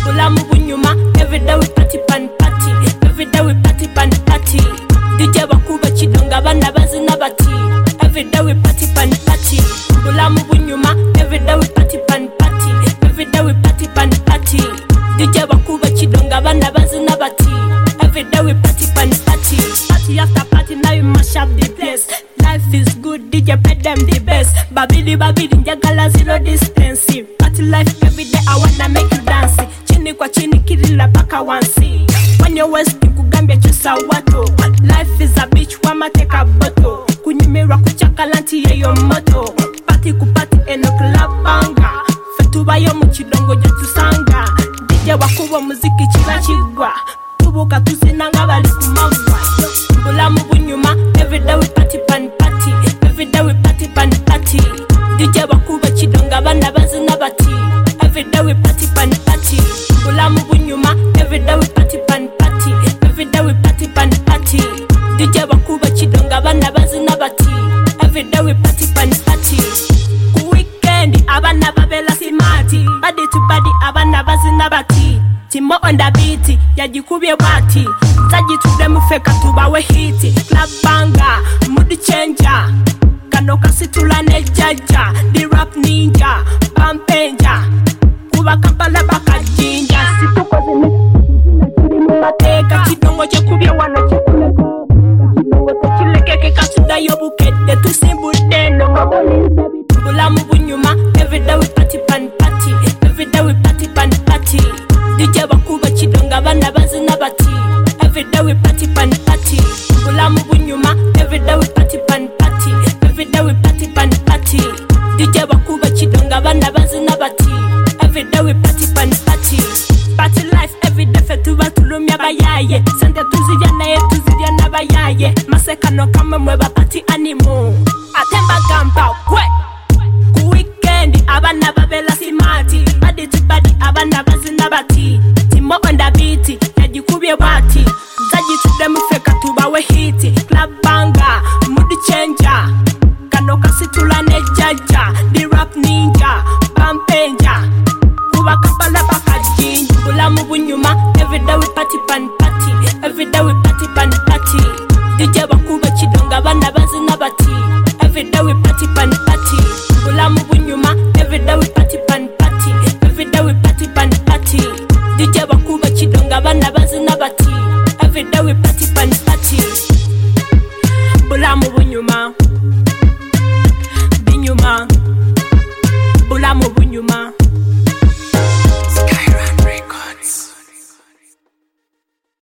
bulamu bunyuma. Every day we party pan party, every day we party pan party. DJ bakuba chidonga bana bazina bati. Every day we party pan party, bulamu bunyuma. Every day we party pan party, every day we party pan party. DJ bakuba chidonga bana bazina bati. Every day we party pan party. Party after party, now you mash up the place. Life is good, DJ pay them the best. Babidi njagala zero distance. Party life every day, I wanna make you dance. Chini kwa chini kirila paka wansi. When you're wasting kugambia chusa watu. Life is a beach, wama take a bottle. Kunyumira kuchakalanti yeyo moto. Party kupati eno club banga. Fetuba yo muchidongo jotu sanga. DJ wakuwa muziki chila chigwa. Tubuka tusinanga bali kumagwa. Bulamu bunyuma, every day we party pan party. Every day we party pan party. DJ wakuba chidonga bana bazina bati. Every day we party pan party. Bulamu bunyuma, every day we party pan party. Every day we party pan party. DJ wakuba chidonga bana bazina bati. Every day we party pan party. Ku weekend abana babela simati. Body to body abana bazina bati. Timo on the beat, yajikubye bati. Taji tude mufeka tubawe hiti. Club banga, mood changer. Kano kasitula ne jaja. The rap ninja, pampenja. Kuba kampala baka jinja. Situko zine, chiri mubateka. Chidongo chekubye wano chekuleko. Chidongo techileke kasuda yobukete. Tusimbude no maboli. Bulamu bunyuma, every day we party pan party. Every day we party pan party. DJ bakuba chidonga bana bazina bati. Every day we party pan party. Bulamu bunyuma, every day we party pan party. Every day we party pan party. DJ bakuba chidonga bana bazina bati. Every day we party pan party. Party life every day fetuba tulumya bayaye. Sente tuzija naye tuzija na bayaye. Maseka no kama mweba party animo. Atemba gamba kwe. Ku weekend abana babela simati. Body to body abana bazina bati. Timo on the beat, yajikubye bati. Zaji tude mufeka tubawe hiti. Club banga, mood changer. Kano kasitula ne jaja. The rap ninja, pampenja. Kuba kapala baka jinja. Bulamu bunyuma, every day we party pan party. Every day we party pan party. DJ bakuba chidonga bana bazina bati. Every day we party pan party. Bulamu bunyuma, every day we party pan party. Every day we party pan party. DJ bakuba chidonga bana bazina bati. Every day we party pan party. Bulamu bunyuma.